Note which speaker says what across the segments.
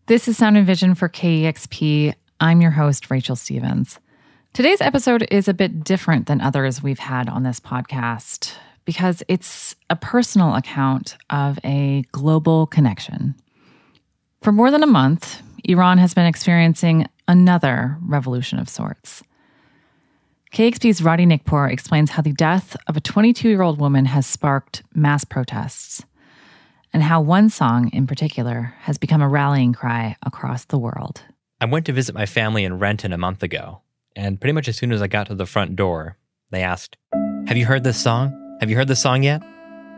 Speaker 1: This is Sound and Vision for KEXP. I'm your host, Rachel Stevens. Today's episode is a bit different than others we've had on this podcast because it's a personal account of a global connection. For more than a month, Iran has been experiencing another revolution of sorts. KEXP's Radi Nikpour explains how the death of a 22-year-old woman has sparked mass protests, and how one song in particular has become a rallying cry across the world.
Speaker 2: I went to visit my family in Renton a month ago, and pretty much as soon as I got to the front door, they asked, "Have you heard this song? Have you heard this song yet?"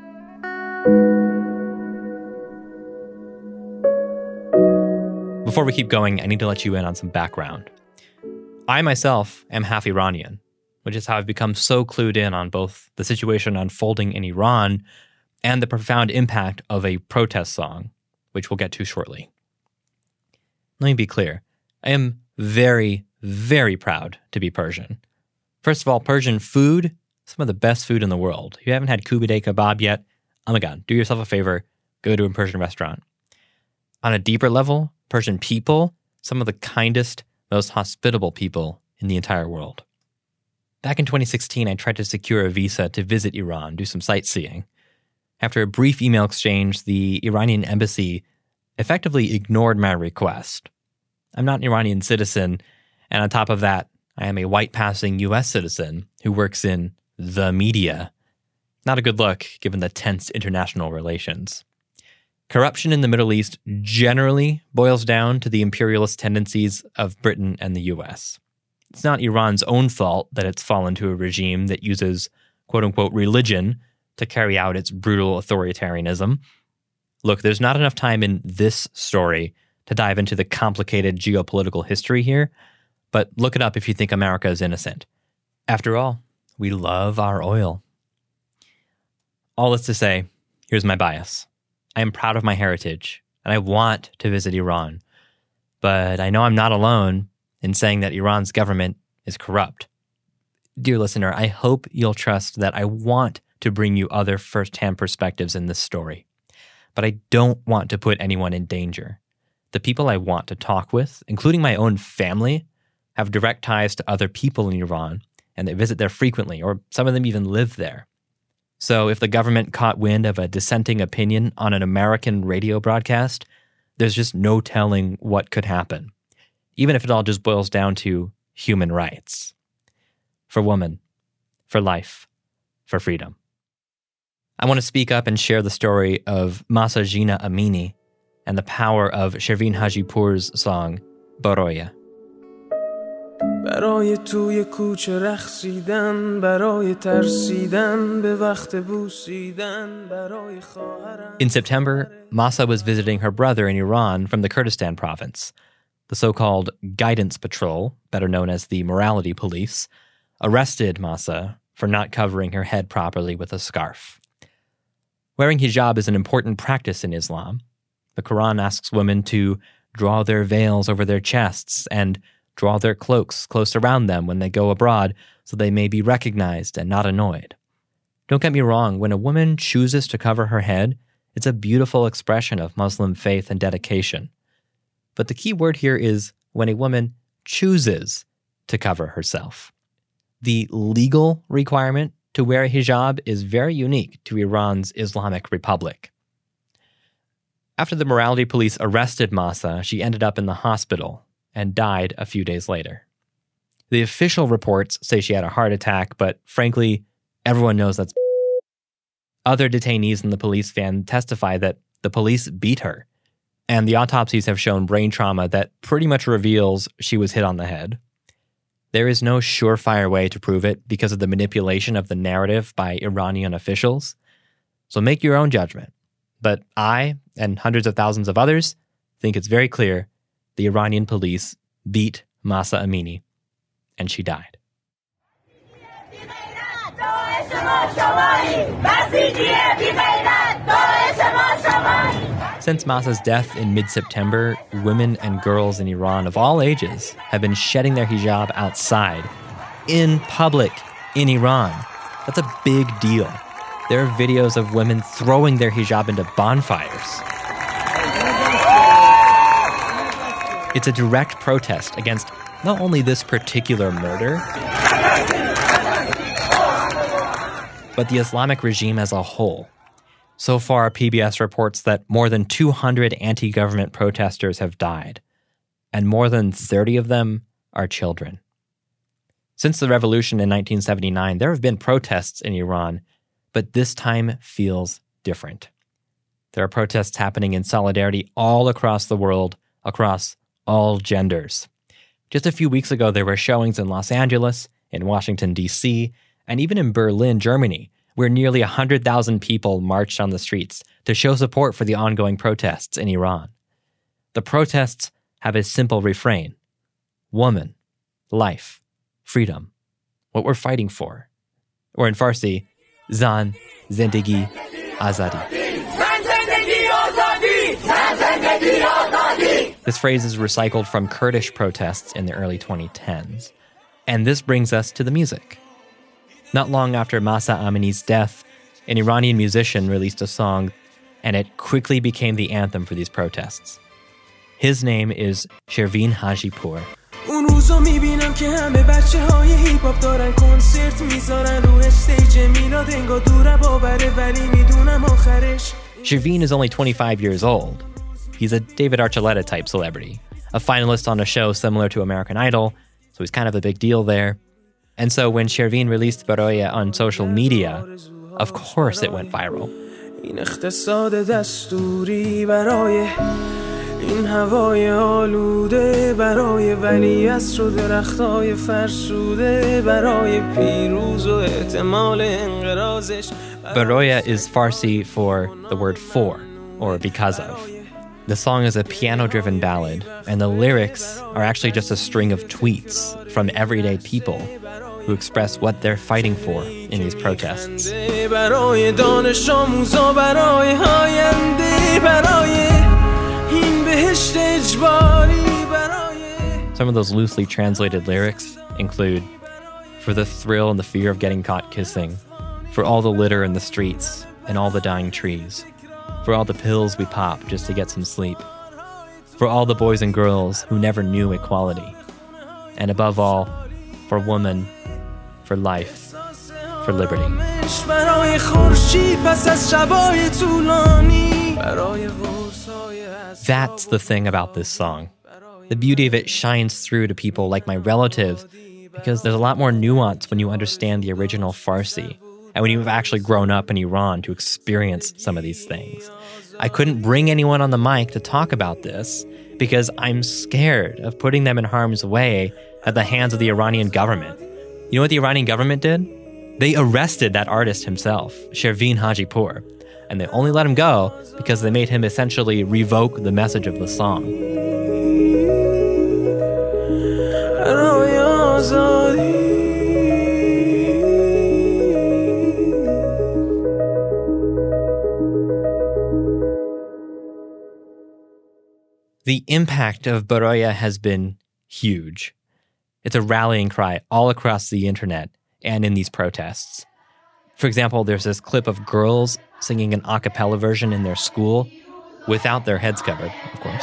Speaker 2: Before we keep going, I need to let you in on some background. I myself am half Iranian, which is how I've become so clued in on both the situation unfolding in Iran and the profound impact of a protest song, which we'll get to shortly. Let me be clear. I am very, very proud to be Persian. First of all, Persian food, some of the best food in the world. If you haven't had kubide kebab yet, oh my God, do yourself a favor, go to a Persian restaurant. On a deeper level, Persian people, some of the kindest, most hospitable people in the entire world. Back in 2016, I tried to secure a visa to visit Iran, do some sightseeing. After a brief email exchange, the Iranian embassy effectively ignored my request. I'm not an Iranian citizen, and on top of that, I am a white-passing U.S. citizen who works in the media. Not a good look, given the tense international relations. Corruption in the Middle East generally boils down to the imperialist tendencies of Britain and the U.S. It's not Iran's own fault that it's fallen to a regime that uses quote-unquote religion to carry out its brutal authoritarianism. Look, there's not enough time in this story to dive into the complicated geopolitical history here, but look it up if you think America is innocent. After all, we love our oil. All this to say, here's my bias. I am proud of my heritage, and I want to visit Iran, but I know I'm not alone in saying that Iran's government is corrupt. Dear listener, I hope you'll trust that I want to bring you other first-hand perspectives in this story. But I don't want to put anyone in danger. The people I want to talk with, including my own family, have direct ties to other people in Iran, and they visit there frequently, or some of them even live there. So if the government caught wind of a dissenting opinion on an American radio broadcast, there's just no telling what could happen, even if it all just boils down to human rights. For women, for life, for freedom. I want to speak up and share the story of Mahsa Jina Amini and the power of Shervin Hajipour's song, Baroye. In September, Mahsa was visiting her brother in Iran from the Kurdistan province. The so-called Guidance Patrol, better known as the Morality Police, arrested Mahsa for not covering her head properly with a scarf. Wearing hijab is an important practice in Islam. The Quran asks women to draw their veils over their chests and draw their cloaks close around them when they go abroad so they may be recognized and not annoyed. Don't get me wrong, when a woman chooses to cover her head, it's a beautiful expression of Muslim faith and dedication. But the key word here is when a woman chooses to cover herself. The legal requirement to wear a hijab is very unique to Iran's Islamic Republic. After the morality police arrested Mahsa, she ended up in the hospital and died a few days later. The official reports say she had a heart attack, but frankly, everyone knows that's Other detainees in the police van testify that the police beat her, and the autopsies have shown brain trauma that pretty much reveals she was hit on the head. There is no surefire way to prove it because of the manipulation of the narrative by Iranian officials. So make your own judgment. But I, and hundreds of thousands of others, think it's very clear the Iranian police beat Mahsa Amini, and she died. Since Mahsa's death in mid-September, women and girls in Iran of all ages have been shedding their hijab outside, in public, in Iran. That's a big deal. There are videos of women throwing their hijab into bonfires. It's a direct protest against not only this particular murder, but the Islamic regime as a whole. So far, PBS reports that more than 200 anti-government protesters have died, and more than 30 of them are children. Since the revolution in 1979, there have been protests in Iran, but this time feels different. There are protests happening in solidarity all across the world, across all genders. Just a few weeks ago, there were showings in Los Angeles, in Washington, D.C., and even in Berlin, Germany, where nearly 100,000 people marched on the streets to show support for the ongoing protests in Iran. The protests have a simple refrain: woman, life, freedom, what we're fighting for. Or in Farsi, Zan, Zindagi, Azadi. This phrase is recycled from Kurdish protests in the early 2010s. And this brings us to the music. Not long after Mahsa Amini's death, an Iranian musician released a song, and it quickly became the anthem for these protests. His name is Shervin Hajipour.
Speaker 3: اون روزو میبینم که همه بچه های هیپ هاپ دارن کنسرت میذارن رو استیج میلاد انگار دوره باوره ولی میدونم آخرش.
Speaker 2: Shervin is only 25 years old. He's a David Archuleta type celebrity, a finalist on a show similar to American Idol, so he's kind of a big deal there. And so when Shervin released Baroye on social media, of course it went viral.
Speaker 3: این اقتصاد دستوری برای این هوای آلوده برای ولیعصر و درختای فرسوده برای پیروز و احتمال انقراضش.
Speaker 2: Baroye is Farsi for the word for, or because of. The song is a piano-driven ballad, and the lyrics are actually just a string of tweets from everyday people who express what they're fighting for in these protests. Some of those loosely translated lyrics include, for the thrill and the fear of getting caught kissing, for all the litter in the streets and all the dying trees, for all the pills we pop just to get some sleep, for all the boys and girls who never knew equality, and above all, for woman, for life, for liberty. That's the thing about this song. The beauty of it shines through to people like my relatives because there's a lot more nuance when you understand the original Farsi and when you've actually grown up in Iran to experience some of these things. I couldn't bring anyone on the mic to talk about this because I'm scared of putting them in harm's way at the hands of the Iranian government. You know what the Iranian government did? They arrested that artist himself, Shervin Hajipour, and they only let him go because they made him essentially revoke the message of the song. The impact of Baroye has been huge. It's a rallying cry all across the internet and in these protests. For example, there's this clip of girls singing an a cappella version in their school without their heads covered, of course.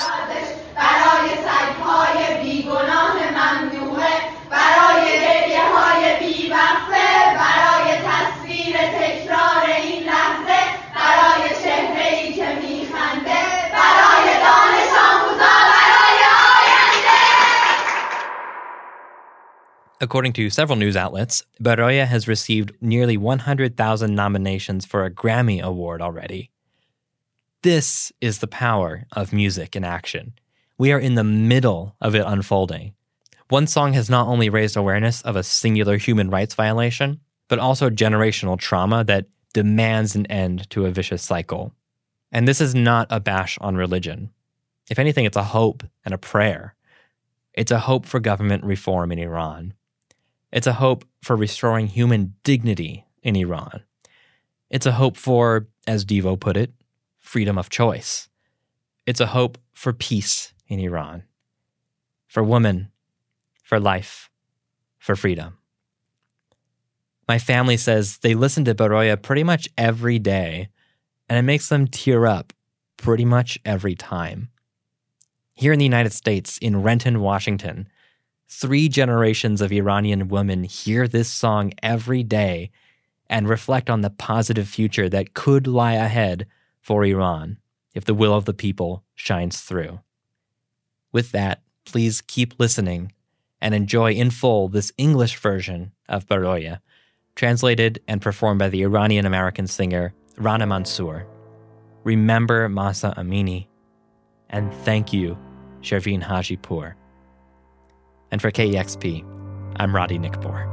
Speaker 2: According to several news outlets, Baroye has received nearly 100,000 nominations for a Grammy Award already. This is the power of music in action. We are in the middle of it unfolding. One song has not only raised awareness of a singular human rights violation, but also generational trauma that demands an end to a vicious cycle. And this is not a bash on religion. If anything, it's a hope and a prayer. It's a hope for government reform in Iran. It's a hope for restoring human dignity in Iran. It's a hope for, as Devo put it, freedom of choice. It's a hope for peace in Iran, for women, for life, for freedom. My family says they listen to Baroye pretty much every day, and it makes them tear up pretty much every time. Here in the United States, in Renton, Washington, 3 generations of Iranian women hear this song every day and reflect on the positive future that could lie ahead for Iran if the will of the people shines through. With that, please keep listening and enjoy in full this English version of Baroya, translated and performed by the Iranian-American singer Rana Mansour. Remember Mahsa Amini, and thank you, Shervin Hajipour. And for KEXP, I'm Roddy Nickpour.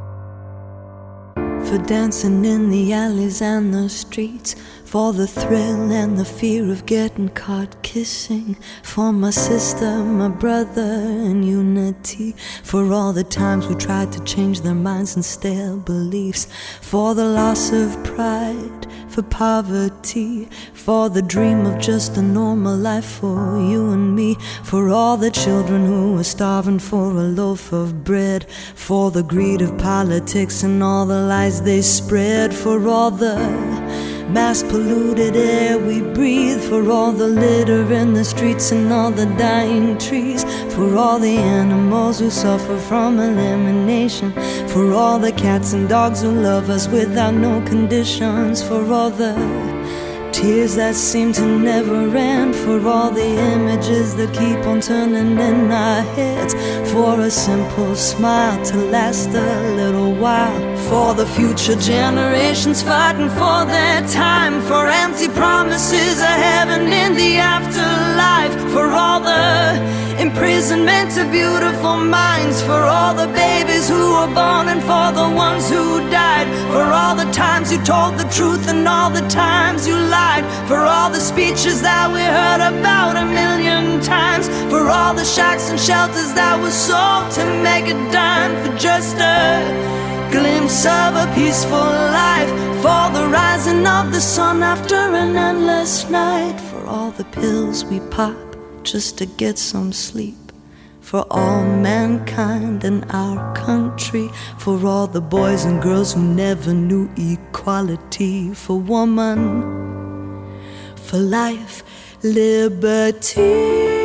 Speaker 4: For dancing in the alleys and the streets, for the thrill and the fear of getting caught kissing, for my sister, my brother, and unity, for all the times we tried to change their minds and stale beliefs, for the loss of pride, for poverty, for the dream of just a normal life for you and me, for all the children who are starving for a loaf of bread, for the greed of politics and all the lies they spread, for all the mass polluted air we breathe, for all the litter in the streets and all the dying trees, for all the animals who suffer from elimination, for all the cats and dogs who love us without no conditions, for all the tears that seem to never end, for all the images that keep on turning in our heads, for a simple smile to last a little while, for the future generations fighting for their time, for empty promises of heaven in the afterlife, for all the imprisonment of beautiful minds, for all the babies who were born and for the ones who died, for all the times you told the truth and all the times you lied, for all the speeches that we heard about 1,000,000 times, for all the shacks and shelters that were sold to make a dime, for just a glimpse of a peaceful life, for the rising of the sun after an endless night, for all the pills we pop just to get some sleep, for all mankind in our country, for all the boys and girls who never knew equality, for woman, for life, liberty.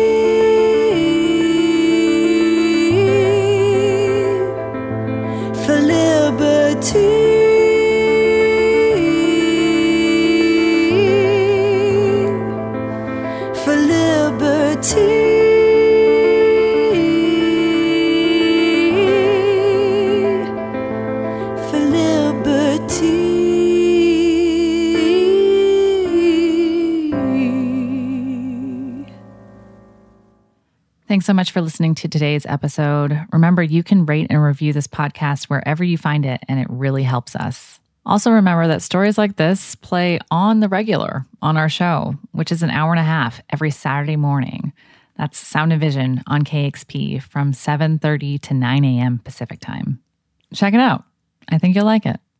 Speaker 4: For liberty. For liberty. For liberty.
Speaker 1: Thanks so much for listening to today's episode. Remember, you can rate and review this podcast wherever you find it, and it really helps us. Also remember that stories like this play on the regular on our show, which is an hour and a half every Saturday morning. That's Sound and Vision on KEXP from 7:30 to 9 a.m. Pacific time. Check it out. I think you'll like it.